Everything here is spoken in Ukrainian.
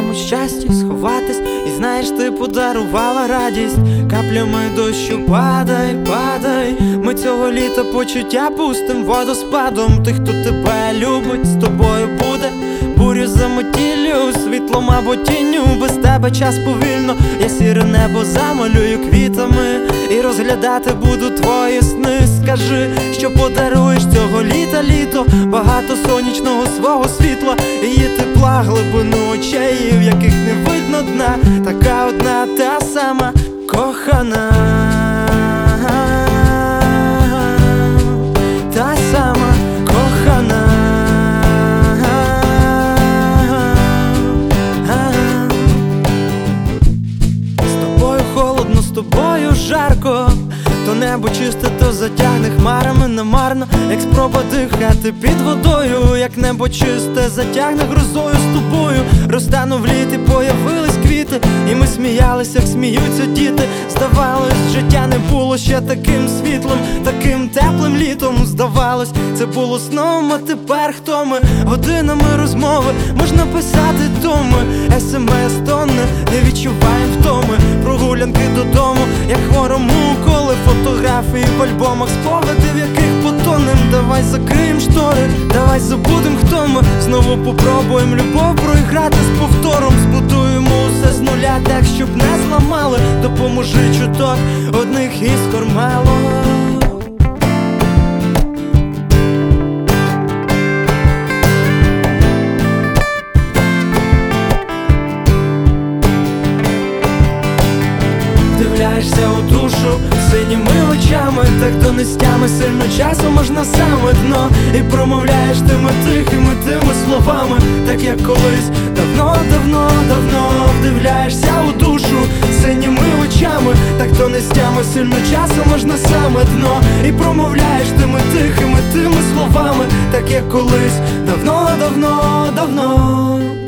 своєму щасті сховатись. І знаєш, ти подарувала радість. Каплями дощу падай, падай. Ми цього літа почуття пустим водоспадом. Тих, хто тебе любить, з тобою буде. Бурю замотілю, світлом або тінню. Без тебе час повільно, я сіре небо замалюю квітами. І розглядати буду твої сни. Скажи, що подаруєш цього літа літо. Багато сонячного свого світла. І її тепла, глибину очей, в яких не видно дна. Така одна та сама кохана. Та сама кохана. З тобою холодно, з тобою жарко. То небо чисте, то затягне хмарами намарно. Як спроба дихати під водою. Як небо чисте, затягне грозою з тобою. Розтану в літі, появились квіти. І ми сміялись, як сміються діти. Здавалось, життя не було ще таким світлим, таким теплим літом. Здавалось, це було сном, а тепер хто ми? Годинами розмови, можна писати томи. СМС тонне, не відчуваєм втоми. Прогулянки додому, як хворому, коли фотографії в альбомах, спогади, в яких потонем. Давай закриєм штори, давай забудем, хто ми. Знову попробуємо любов проіграти з повтором. Збудуємо усе з нуля так, щоб не зламали. Допоможи чуток, одних іскор мало. Вдивляєшся у душу синіми очами. Так то не стями, сильно часу можна саме дно. І промовляєш тими тихими, тими словами. Так як колись, давно, давно, давно. Вдивляєшся у душу синіми очами. Так то не стями, сильно часу можна саме дно. І промовляєш тими тихими, тими словами. Так як колись, давно, давно, давно.